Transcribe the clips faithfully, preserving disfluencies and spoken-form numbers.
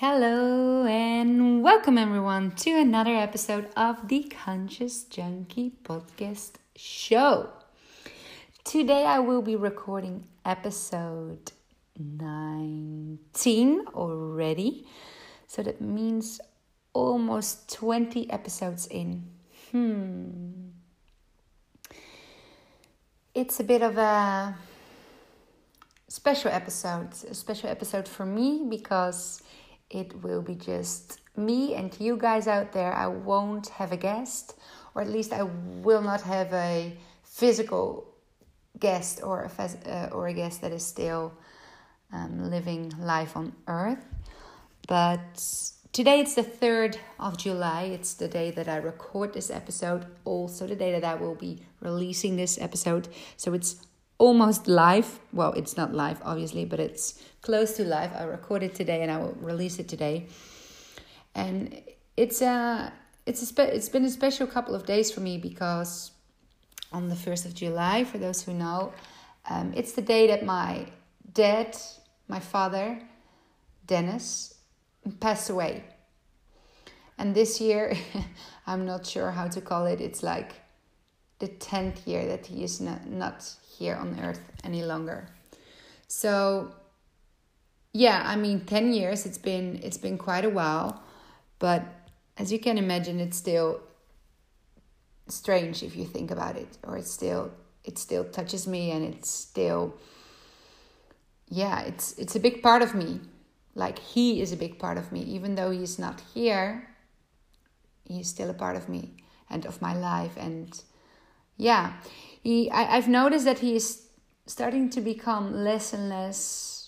Hello and welcome everyone to another episode of the Conscious Junkie podcast show. Today I will be recording episode nineteen already. So that means almost twenty episodes in. Hmm. It's a bit of a special episode. A special episode for me because it will be just me and you guys out there. I won't have a guest, or at least I will not have a physical guest or a phys- uh, or a guest that is still um, living life on Earth. But today it's the third of July. It's the day that I record this episode. Also the day that I will be releasing this episode. So it's almost live. Well, it's not live, obviously, but it's close to live. I record it today and I will release it today. And it's a, it's a spe- it's been a special couple of days for me because on the first of July, for those who know, um, it's the day that my dad, my father, Dennis, passed away. And this year, I'm not sure how to call it. It's like the tenth year that he is not, not here on Earth any longer. So yeah, I mean ten years, it's been it's been quite a while, but as you can imagine, it's still strange if you think about it, or it's still it still touches me, and it's still yeah, it's it's a big part of me. Like, he is a big part of me, even though he's not here. He's still a part of me and of my life. And yeah, he I, I've noticed that he is starting to become less and less,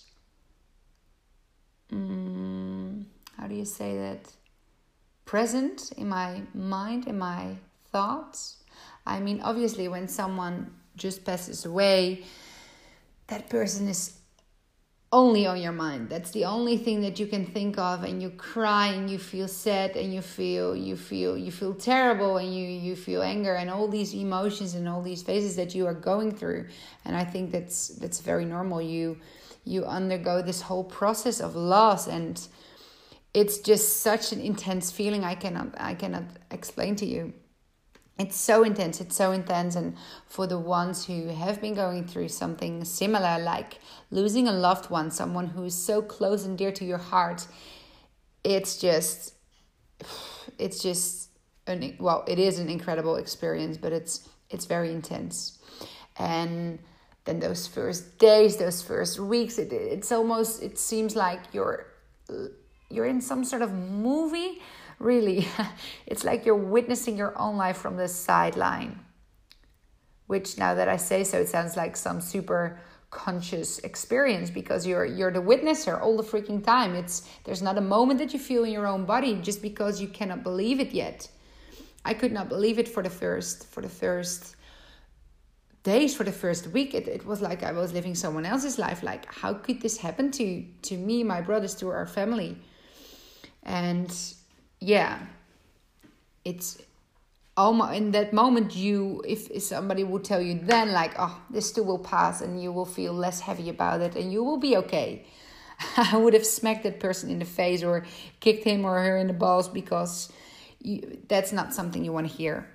um, how do you say that, present in my mind, in my thoughts. I mean, obviously, when someone just passes away, that person is only on your mind. That's the only thing that you can think of, and you cry and you feel sad and you feel you feel you feel terrible and you you feel anger and all these emotions and all these phases that you are going through. And I think that's that's very normal. You you undergo this whole process of loss, and it's just such an intense feeling. I cannot I cannot explain to you. It's so intense, it's so intense. And for the ones who have been going through something similar, like losing a loved one, someone who is so close and dear to your heart, it's just, it's just, an, well, it is an incredible experience, but it's it's very intense. And then those first days, those first weeks, it, it's almost, it seems like you're you're in some sort of movie. Really, it's like you're witnessing your own life from the sideline. Which, now that I say so, it sounds like some super conscious experience, because you're you're the witnesser all the freaking time. It's there's not a moment that you feel in your own body, just because you cannot believe it yet. I could not believe it for the first for the first days, for the first week. It it was like I was living someone else's life. Like, how could this happen to to me, my brothers, to our family? And yeah, it's almost in that moment, you if, if somebody would tell you then, like, oh, this too will pass and you will feel less heavy about it and you will be okay, I would have smacked that person in the face or kicked him or her in the balls, because you, that's not something you want to hear.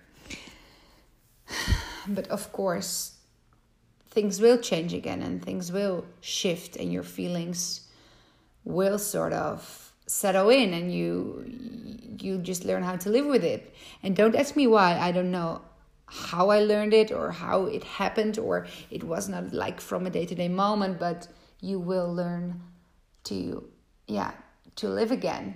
But of course, things will change again and things will shift, and your feelings will sort of settle in, and you you just learn how to live with it. And don't ask me why. I don't know how I learned it or how it happened, or it was not like from a day-to-day moment, but you will learn to yeah to live again.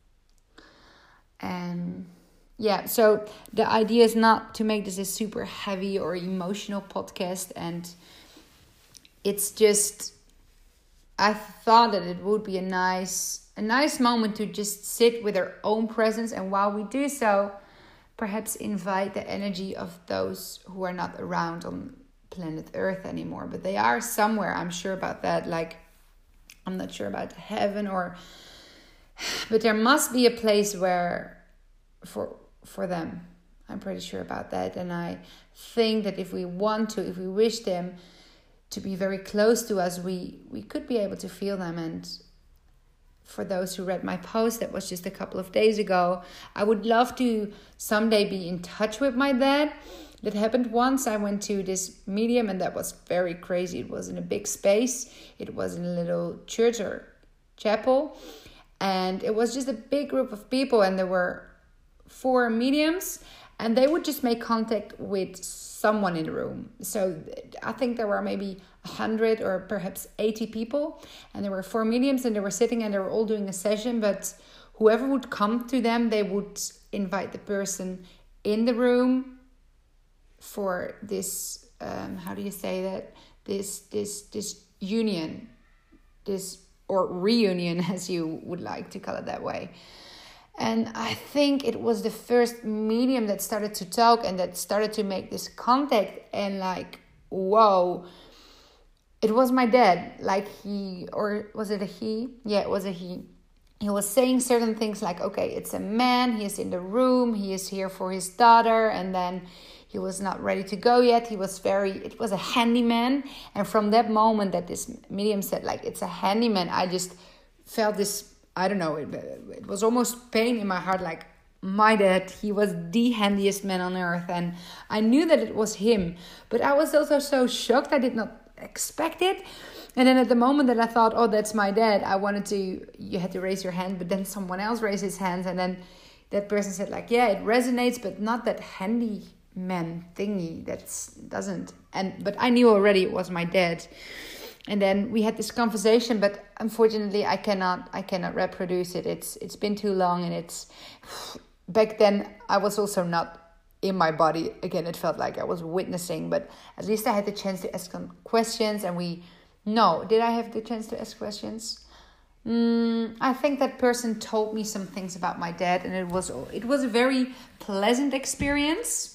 And yeah, so the idea is not to make this a super heavy or emotional podcast, and it's just, I thought that it would be a nice a nice moment to just sit with our own presence, and while we do so, perhaps invite the energy of those who are not around on planet Earth anymore, but they are somewhere. I'm sure about that. Like, I'm not sure about heaven, or but there must be a place where for for them. I'm pretty sure about that. And I think that if we want to, if we wish them to be very close to us, we we could be able to feel them. And for those who read my post, that was just a couple of days ago. I would love to someday be in touch with my dad. That happened once. I went to this medium and that was very crazy. It was in a big space. It was in a little church or chapel. And it was just a big group of people, and there were four mediums, and they would just make contact with someone in the room. So I think there were maybe one hundred or perhaps eighty people, and there were four mediums, and they were sitting and they were all doing a session, but whoever would come to them, they would invite the person in the room for this, um, how do you say that? This, this, this union, this, or reunion, as you would like to call it that way. And I think it was the first medium that started to talk and that started to make this contact, and like, whoa, it was my dad. Like he, or was it a he? Yeah, it was a he. He was saying certain things like, okay, it's a man, he is in the room, he is here for his daughter, and then he was not ready to go yet. He was very, it was a handyman. And from that moment that this medium said, like, it's a handyman, I just felt this, I don't know, it, it was almost pain in my heart. Like, my dad, he was the handiest man on earth. And I knew that it was him. But I was also so shocked. I did not expect it. And then at the moment that I thought, oh, that's my dad, I wanted to, you had to raise your hand. But then someone else raised his hands. And then that person said, like, yeah, it resonates, but not that handy man thingy. That's doesn't. And but I knew already it was my dad. And then we had this conversation, but unfortunately I cannot I cannot reproduce it. It's it's been too long, and it's back then I was also not in my body. Again, it felt like I was witnessing, but at least I had the chance to ask some questions. And we no, did I have the chance to ask questions? Mm, I think that person told me some things about my dad, and it was it was a very pleasant experience.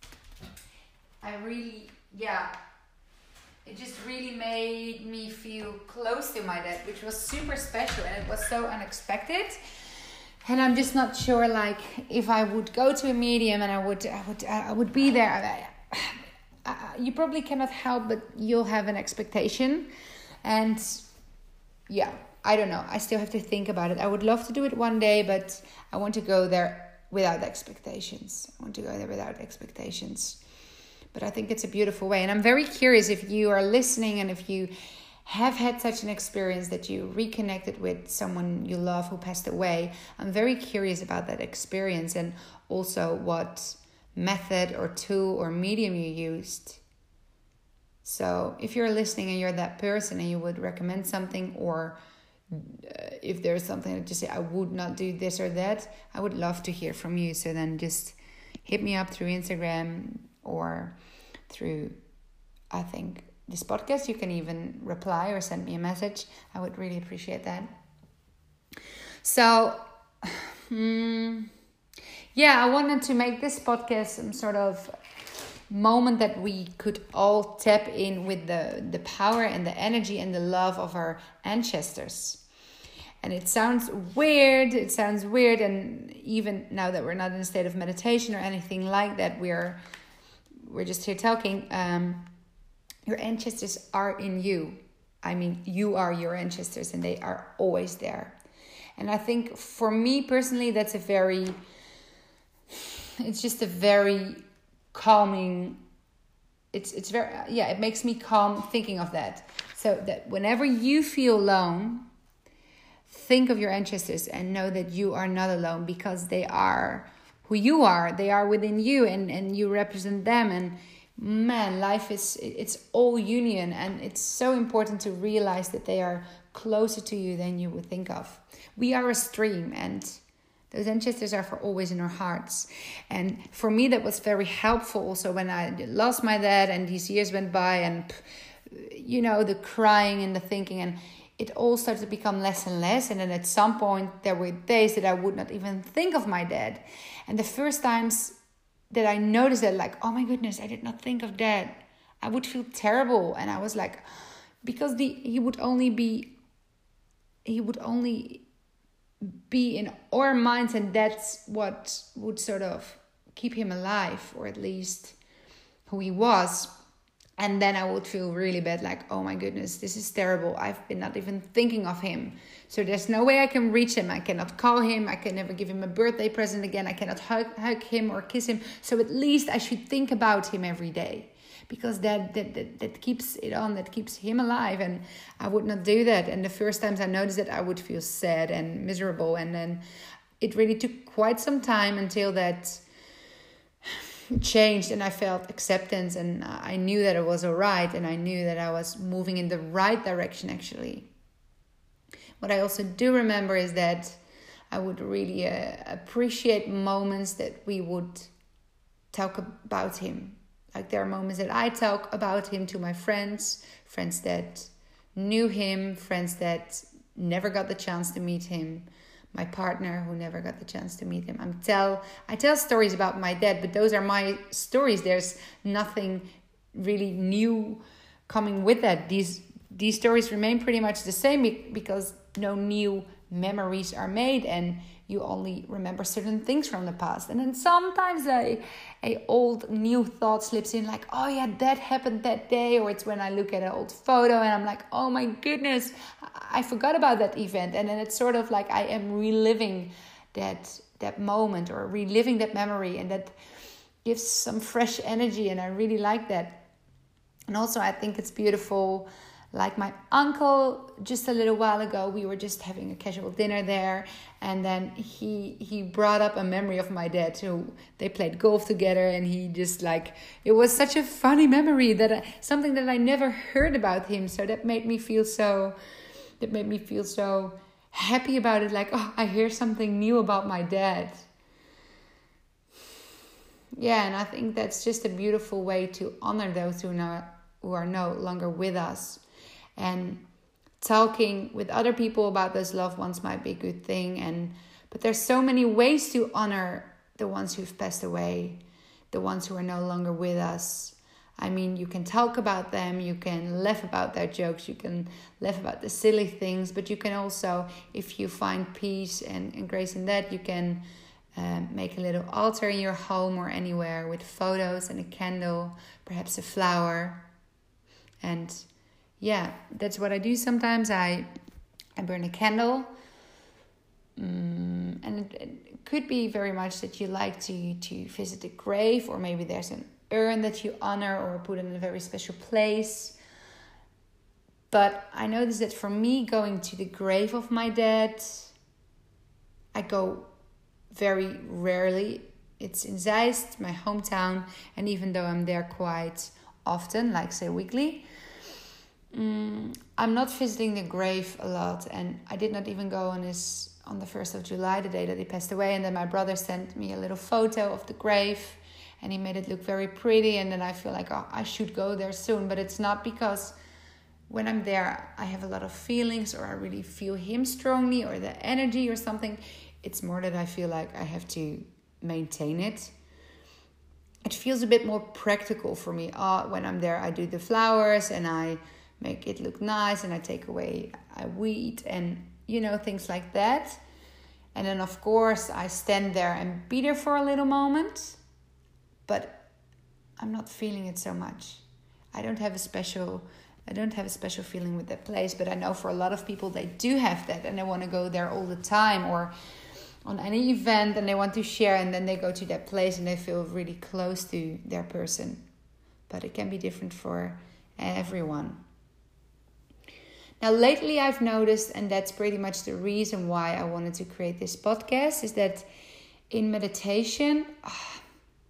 I really, yeah, it just really made me feel close to my dad, which was super special, and it was so unexpected. And I'm just not sure, like, if I would go to a medium and I would, I would, I would be there. I, I, you probably cannot help, but you'll have an expectation, and yeah, I don't know. I still have to think about it. I would love to do it one day, but I want to go there without expectations. I want to go there without expectations. But I think it's a beautiful way. And I'm very curious if you are listening and if you have had such an experience that you reconnected with someone you love who passed away. I'm very curious about that experience, and also what method or tool or medium you used. So if you're listening and you're that person and you would recommend something, or uh, if there's something that you say, I would not do this or that, I would love to hear from you. So then just hit me up through Instagram or through, I think, this podcast. You can even reply or send me a message. I would really appreciate that. So, hmm, yeah, I wanted to make this podcast some sort of moment that we could all tap in with the, the power and the energy and the love of our ancestors. And it sounds weird, it sounds weird, and even now that we're not in a state of meditation or anything like that, we're we're just here talking, um, your ancestors are in you. I mean, you are your ancestors, and they are always there. And I think for me personally, that's a very, it's just a very calming, it's it's very, yeah, it makes me calm thinking of that. So that whenever you feel alone, think of your ancestors and know that you are not alone, because they are who you are. They are within you, and, and you represent them. And man, life is, it's all union, and it's so important to realize that they are closer to you than you would think of. We are a stream, and those ancestors are for always in our hearts. And for me, that was very helpful also when I lost my dad and these years went by, and you know, the crying and the thinking, and it all started to become less and less. And then at some point there were days that I would not even think of my dad. And the first times that I noticed that, like, oh my goodness, I did not think of dad, I would feel terrible. And I was like, because the he would only be, he would only be in our minds, and that's what would sort of keep him alive, or at least who he was. And then I would feel really bad, like, oh my goodness, this is terrible. I've been not even thinking of him. So there's no way I can reach him. I cannot call him. I can never give him a birthday present again. I cannot hug, hug him or kiss him. So at least I should think about him every day. Because that, that, that, that keeps it on, that keeps him alive. And I would not do that. And the first times I noticed that, I would feel sad and miserable. And then it really took quite some time until that changed, and I felt acceptance, and I knew that it was all right, and I knew that I was moving in the right direction, actually. What I also do remember is that I would really uh, appreciate moments that we would talk about him. Like, there are moments that I talk about him to my friends, friends that knew him, friends that never got the chance to meet him, my partner who never got the chance to meet him. I'm tell I tell stories about my dad, but those are my stories. There's nothing really new coming with that. These these stories remain pretty much the same because no new memories are made, and you only remember certain things from the past. And then sometimes a, a old new thought slips in, like, oh yeah, that happened that day. Or it's when I look at an old photo and I'm like, oh my goodness, I forgot about that event. And then it's sort of like I am reliving that that moment or reliving that memory, and that gives some fresh energy, and I really like that. And also I think it's beautiful. Like my uncle, just a little while ago, we were just having a casual dinner there, and then he he brought up a memory of my dad. So they played golf together, and he just like, it was such a funny memory, that I, something that I never heard about him. So that made me feel so, that made me feel so happy about it. Like, oh, I hear something new about my dad. Yeah, and I think that's just a beautiful way to honor those who know, who are no longer with us. And talking with other people about those loved ones might be a good thing. And but there's so many ways to honor the ones who've passed away, the ones who are no longer with us. I mean, you can talk about them, you can laugh about their jokes, you can laugh about the silly things, but you can also, if you find peace and, and grace in that, you can uh, make a little altar in your home or anywhere with photos and a candle, perhaps a flower. And yeah, that's what I do sometimes. I I burn a candle. Um, and it, it could be very much that you like to, to visit a grave, or maybe there's an urn that you honor or put in a very special place. But I noticed that for me, going to the grave of my dad, I go very rarely. It's in Zeist, my hometown. And even though I'm there quite often, like say weekly, Mm, I'm not visiting the grave a lot, and I did not even go on his on the first of July, the day that he passed away. And then my brother sent me a little photo of the grave, and he made it look very pretty. And then I feel like, oh, I should go there soon. But it's not because when I'm there I have a lot of feelings, or I really feel him strongly, or the energy or something. It's more that I feel like I have to maintain it. It feels a bit more practical for me. Oh, when I'm there, I do the flowers and I make it look nice, and I take away a weed and, you know, things like that. And then, of course, I stand there and be there for a little moment, but I'm not feeling it so much. I don't have a special, I don't have a special feeling with that place, but I know for a lot of people, they do have that, and they want to go there all the time, or on any event, and they want to share, and then they go to that place and they feel really close to their person. But it can be different for everyone. Now, lately I've noticed, and that's pretty much the reason why I wanted to create this podcast, is that in meditation, oh,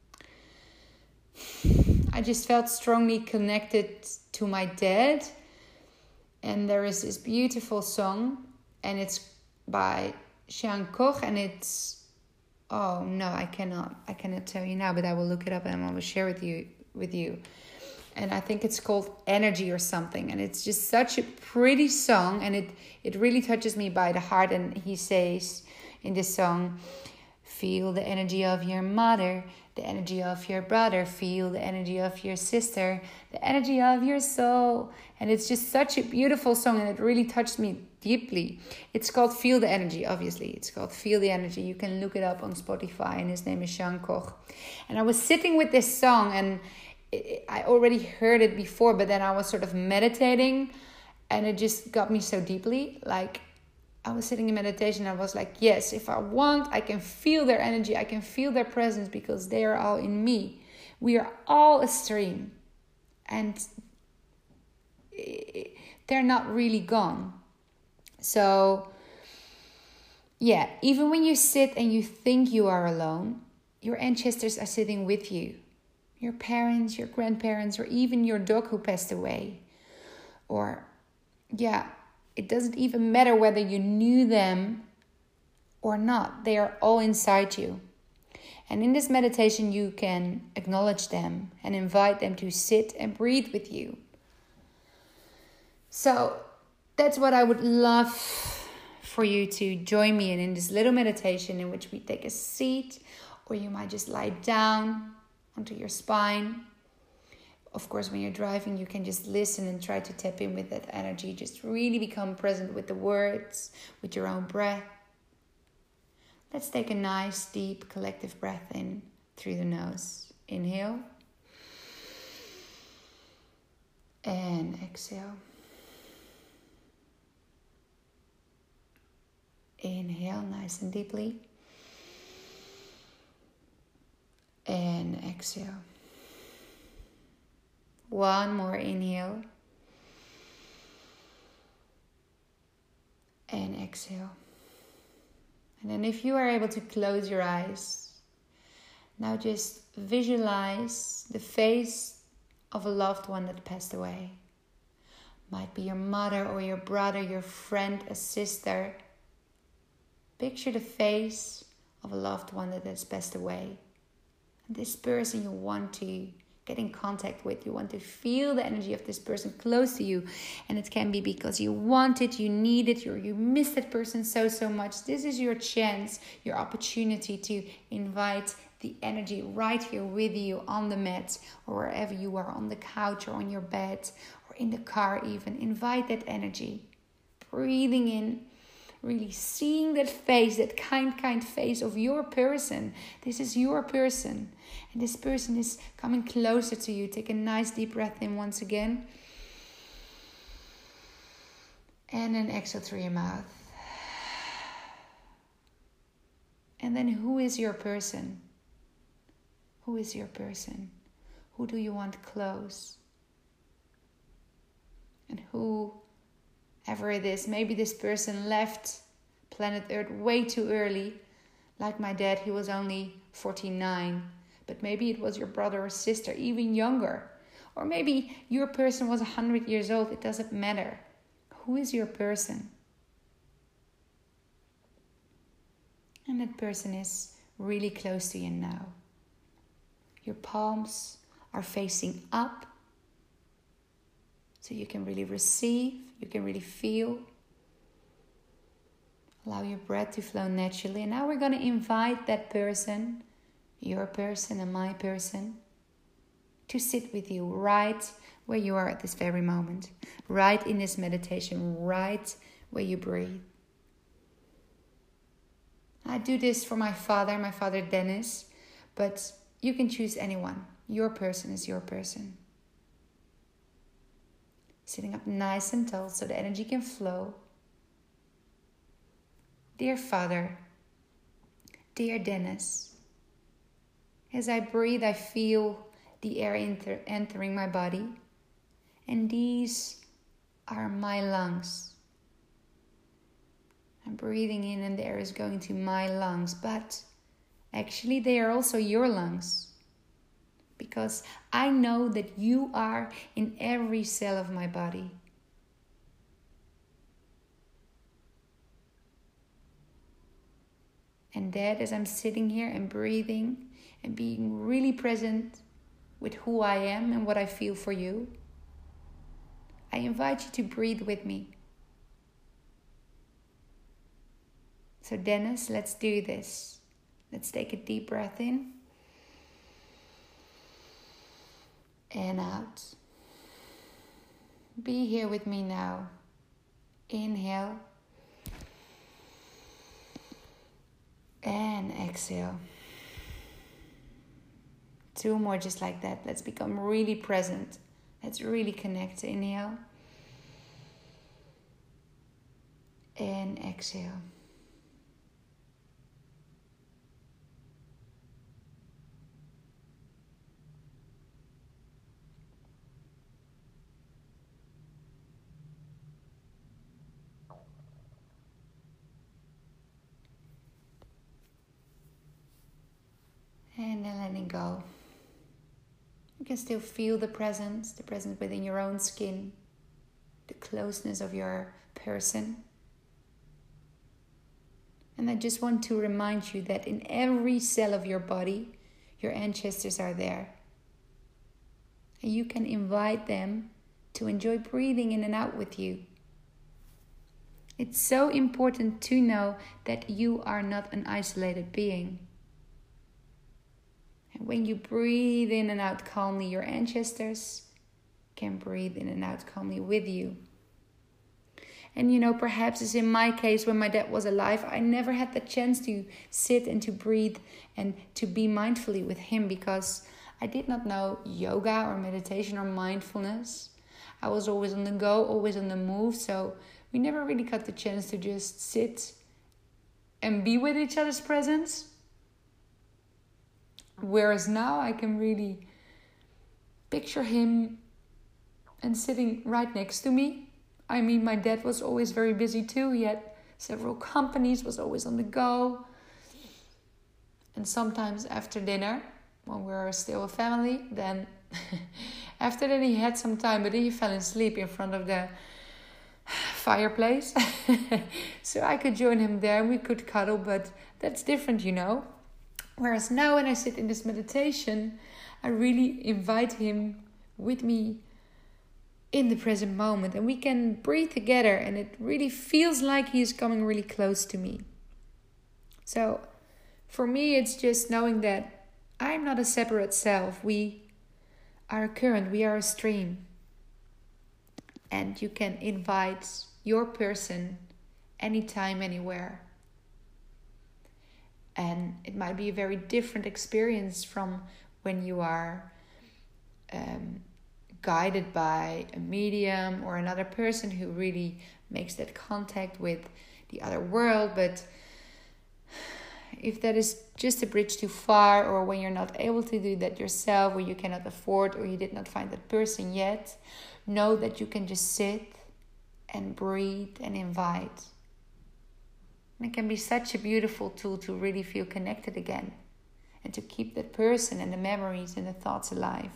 I just felt strongly connected to my dad. And there is this beautiful song, and it's by Jean Koch, and it's, oh no, I cannot, I cannot tell you now, but I will look it up and I will share it with you, with you. And I think it's called Energy or something. And it's just such a pretty song. And it, it really touches me by the heart. And he says in this song, feel the energy of your mother, the energy of your brother, feel the energy of your sister, the energy of your soul. And it's just such a beautiful song. And it really touched me deeply. It's called Feel the Energy, obviously. It's called Feel the Energy. You can look it up on Spotify. And his name is Jean Koch. And I was sitting with this song, and it, I already heard it before, but then I was sort of meditating and it just got me so deeply. Like I was sitting in meditation and I was like, yes, if I want, I can feel their energy. I can feel their presence because they are all in me. We are all a stream and they're not really gone. So yeah, even when you sit and you think you are alone, your ancestors are sitting with you. Your parents, your grandparents, or even your dog who passed away. Or, yeah, it doesn't even matter whether you knew them or not. They are all inside you. And in this meditation, you can acknowledge them and invite them to sit and breathe with you. So that's what I would love for you to join me in, in this little meditation in which we take a seat, or you might just lie down onto your spine. Of course, when you're driving, you can just listen and try to tap in with that energy. Just really become present with the words, with your own breath. Let's take a nice, deep, collective breath in through the nose. Inhale. And exhale. Inhale nice and deeply. And exhale. One more inhale. And exhale. And then if you are able to close your eyes, now just visualize the face of a loved one that passed away. Might be your mother or your brother, your friend, a sister. Picture the face of a loved one that has passed away. And this person you want to get in contact with. You want to feel the energy of this person close to you. And it can be because you want it, you need it, or you miss that person so, so much. This is your chance, your opportunity to invite the energy right here with you on the mat, or wherever you are, on the couch or on your bed, or in the car even. Invite that energy. Breathing in. Really seeing that face, that kind, kind face of your person. This is your person. And this person is coming closer to you. Take a nice deep breath in once again. And then exhale through your mouth. And then who is your person? Who is your person? Who do you want close? And who... Ever it is, maybe this person left planet Earth way too early. Like my dad, he was only forty-nine. But maybe it was your brother or sister, even younger. Or maybe your person was one hundred years old. It doesn't matter. Who is your person? And that person is really close to you now. Your palms are facing up. So you can really receive, you can really feel. Allow your breath to flow naturally. And now we're going to invite that person, your person and my person, to sit with you right where you are at this very moment. Right in this meditation, right where you breathe. I do this for my father, my father Dennis, but you can choose anyone. Your person is your person. Sitting up nice and tall so the energy can flow. Dear Father, dear Dennis, as I breathe, I feel the air enter, entering my body. And these are my lungs. I'm breathing in and the air is going to my lungs, but actually they are also your lungs. Because I know that you are in every cell of my body. And that, as I'm sitting here and breathing and being really present with who I am and what I feel for you, I invite you to breathe with me. So Dennis, let's do this. Let's take a deep breath in. And out. Be here with me now. Inhale. And exhale. Two more just like that. Let's become really present. Let's really connect. Inhale. And exhale. And then letting go. You can still feel the presence, the presence within your own skin, the closeness of your person. And I just want to remind you that in every cell of your body, your ancestors are there. And you can invite them to enjoy breathing in and out with you. It's so important to know that you are not an isolated being. And when you breathe in and out calmly, your ancestors can breathe in and out calmly with you. And you know, perhaps as in my case, when my dad was alive, I never had the chance to sit and to breathe and to be mindfully with him because I did not know yoga or meditation or mindfulness. I was always on the go, always on the move. So we never really got the chance to just sit and be with each other's presence. Whereas now I can really picture him and sitting right next to me. I mean, my dad was always very busy too. He had several companies, was always on the go. And sometimes after dinner, when we were still a family, then after that he had some time, but he fell asleep in front of the fireplace. So I could join him there and we could cuddle, but that's different, you know. Whereas now when I sit in this meditation, I really invite him with me in the present moment. And we can breathe together and it really feels like he's coming really close to me. So for me, it's just knowing that I'm not a separate self. We are a current, we are a stream. And you can invite your person anytime, anywhere. And it might be a very different experience from when you are um, guided by a medium or another person who really makes that contact with the other world. But if that is just a bridge too far, or when you're not able to do that yourself, or you cannot afford, or you did not find that person yet, know that you can just sit and breathe and invite. And it can be such a beautiful tool to really feel connected again and to keep that person and the memories and the thoughts alive.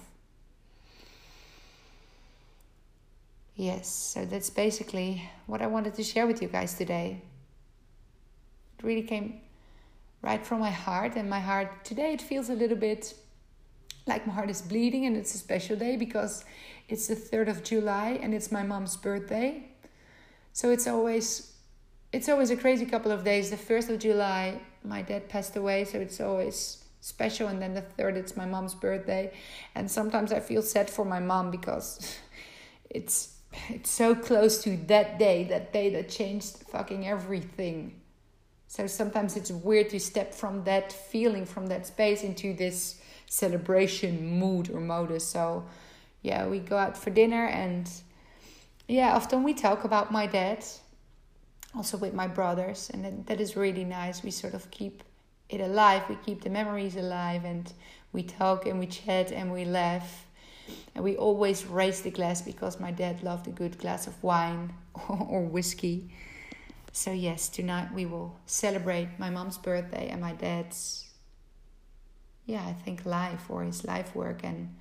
Yes, so that's basically what I wanted to share with you guys today. It really came right from my heart, and my heart today, it feels a little bit like my heart is bleeding, and it's a special day because it's the third of July and it's my mom's birthday. So it's always It's always a crazy couple of days. The first of July, my dad passed away, so it's always special. And then the third, it's my mom's birthday. And sometimes I feel sad for my mom because it's it's so close to that day, that day that changed fucking everything. So sometimes it's weird to step from that feeling, from that space into this celebration mood or modus. So yeah, we go out for dinner and yeah, often we talk about my dad. Also with my brothers, and that, that is really nice. We sort of keep it alive. We keep the memories alive, and we talk and we chat and we laugh. And we always raise the glass because my dad loved a good glass of wine or whiskey. So yes, tonight we will celebrate my mom's birthday and my dad's, yeah, I think life or his life work. And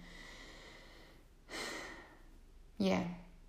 yeah.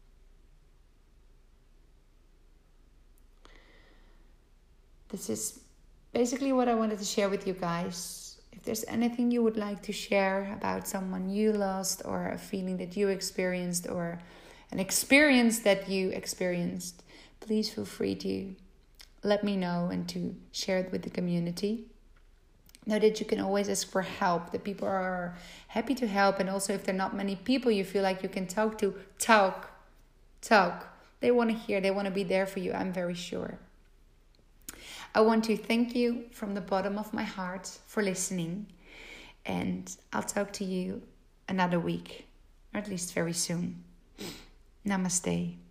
This is basically what I wanted to share with you guys. If there's anything you would like to share about someone you lost, or a feeling that you experienced, or an experience that you experienced, please feel free to let me know and to share it with the community. Know that you can always ask for help. The people are happy to help. And also if there are not many people you feel like you can talk to, talk, talk. They want to hear, they want to be there for you, I'm very sure. I want to thank you from the bottom of my heart for listening. And I'll talk to you another week, or at least very soon. Namaste.